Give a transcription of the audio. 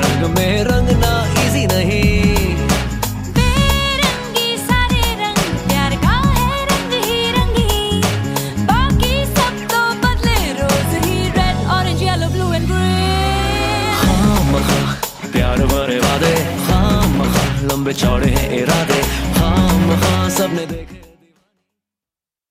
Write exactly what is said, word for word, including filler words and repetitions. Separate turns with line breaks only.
रंग में रंगना इजी नहीं।
बेरंगी सारे रंग, प्यार का है रंग ही रंगी, बाकी सब तो बदले रोज ही, red orange yellow blue and green.
हाँ मखा प्यार भरे वादे, हाँ मखा लंबे चौड़े हैं